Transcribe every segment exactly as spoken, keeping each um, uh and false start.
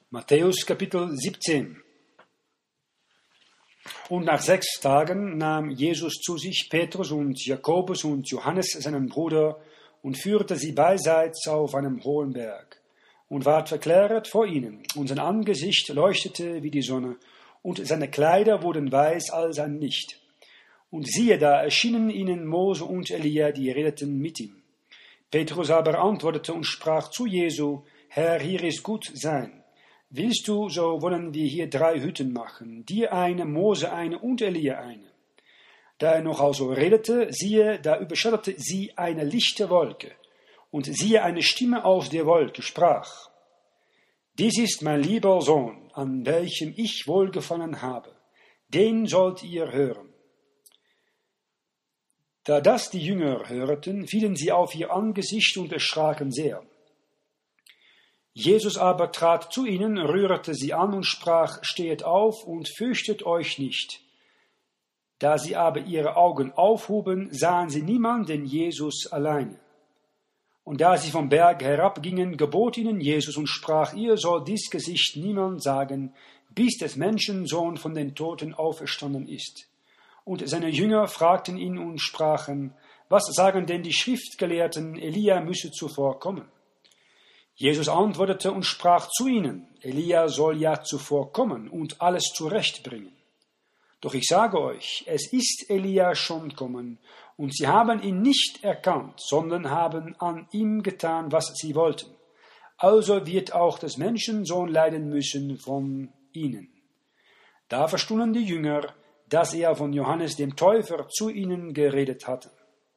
Matthäus Kapitel siebzehn. Und nach sechs Tagen nahm Jesus zu sich Petrus und Jakobus und Johannes, seinen Bruder, und führte sie beiseits auf einem hohen Berg, und ward verklärt vor ihnen, und sein Angesicht leuchtete wie die Sonne, und seine Kleider wurden weiß als ein Licht. Und siehe, da erschienen ihnen Mose und Elia, die redeten mit ihm. Petrus aber antwortete und sprach zu Jesu: Herr, hier ist gut sein. Willst du, so wollen wir hier drei Hütten machen, dir eine, Mose eine und Elia eine. Da er noch also redete, siehe, da überschattete sie eine lichte Wolke, und siehe, eine Stimme aus der Wolke sprach: Dies ist mein lieber Sohn, an welchem ich wohlgefallen habe, den sollt ihr hören. Da das die Jünger hörten, fielen sie auf ihr Angesicht und erschraken sehr. Jesus aber trat zu ihnen, rührte sie an und sprach: Stehet auf und fürchtet euch nicht. Da sie aber ihre Augen aufhoben, sahen sie niemanden, Jesus alleine. Und da sie vom Berg herabgingen, gebot ihnen Jesus und sprach: Ihr sollt dies Gesicht niemand sagen, bis des Menschensohn von den Toten auferstanden ist. Und seine Jünger fragten ihn und sprachen: Was sagen denn die Schriftgelehrten, Elia müsse zuvor kommen? Jesus antwortete und sprach zu ihnen: Elia soll ja zuvor kommen und alles zurechtbringen. Doch ich sage euch, es ist Elia schon kommen, und sie haben ihn nicht erkannt, sondern haben an ihm getan, was sie wollten. Also wird auch des Menschensohn leiden müssen von ihnen. Da verstunden die Jünger, dass er von Johannes dem Täufer zu ihnen geredet hatte.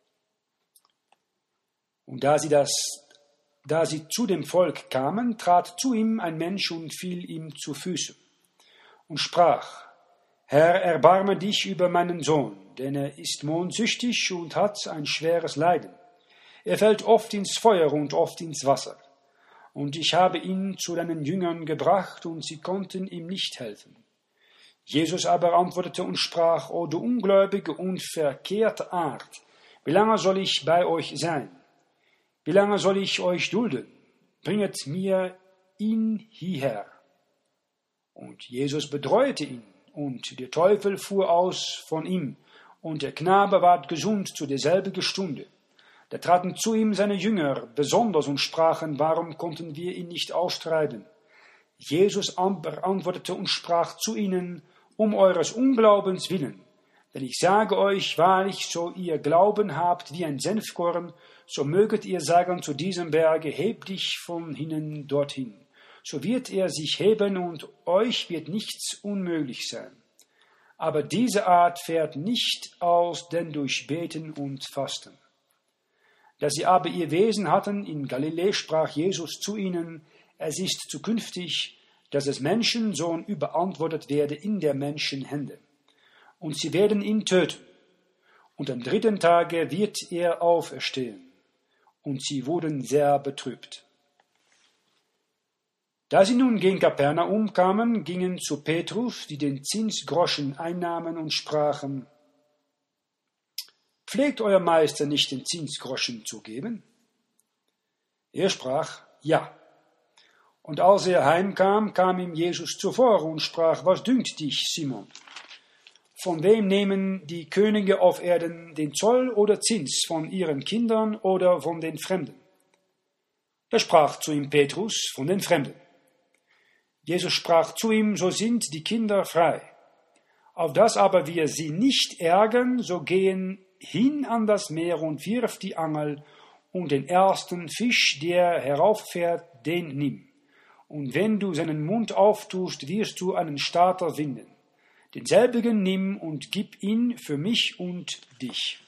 Und da sie das Da sie zu dem Volk kamen, trat zu ihm ein Mensch und fiel ihm zu Füßen und sprach: Herr, erbarme dich über meinen Sohn, denn er ist mondsüchtig und hat ein schweres Leiden. Er fällt oft ins Feuer und oft ins Wasser. Und ich habe ihn zu deinen Jüngern gebracht, und sie konnten ihm nicht helfen. Jesus aber antwortete und sprach: O du ungläubige und verkehrte Art, wie lange soll ich bei euch sein? Wie lange soll ich euch dulden? Bringet mir ihn hierher. Und Jesus bedräute ihn, und der Teufel fuhr aus von ihm, und der Knabe ward gesund zu derselbigen Stunde. Da traten zu ihm seine Jünger besonders und sprachen: Warum konnten wir ihn nicht austreiben? Jesus aber antwortete und sprach zu ihnen: Um eures Unglaubens willen. Denn ich sage euch wahrlich, so ihr Glauben habt wie ein Senfkorn, so möget ihr sagen zu diesem Berge: Heb dich von hinnen dorthin. So wird er sich heben, und euch wird nichts unmöglich sein. Aber diese Art fährt nicht aus, denn durch Beten und Fasten. Da sie aber ihr Wesen hatten in Galiläa, sprach Jesus zu ihnen: Es ist zukünftig, dass des Menschensohn überantwortet werde in der Menschen Hände. Und sie werden ihn töten. Und am dritten Tage wird er auferstehen. Und sie wurden sehr betrübt. Da sie nun gen Kapernaum kamen, gingen zu Petrus, die den Zinsgroschen einnahmen, und sprachen: Pflegt euer Meister nicht den Zinsgroschen zu geben? Er sprach: Ja. Und als er heimkam, kam ihm Jesus zuvor und sprach: Was dünkt dich, Simon? Von wem nehmen die Könige auf Erden den Zoll oder Zins, von ihren Kindern oder von den Fremden? Da sprach zu ihm Petrus: Von den Fremden. Jesus sprach zu ihm: So sind die Kinder frei. Auf das aber wir sie nicht ärgern, so gehen hin an das Meer und wirf die Angel, und den ersten Fisch, der herauffährt, den nimm. Und wenn du seinen Mund auftust, wirst du einen Starter finden. Denselbigen nimm und gib ihn für mich und dich.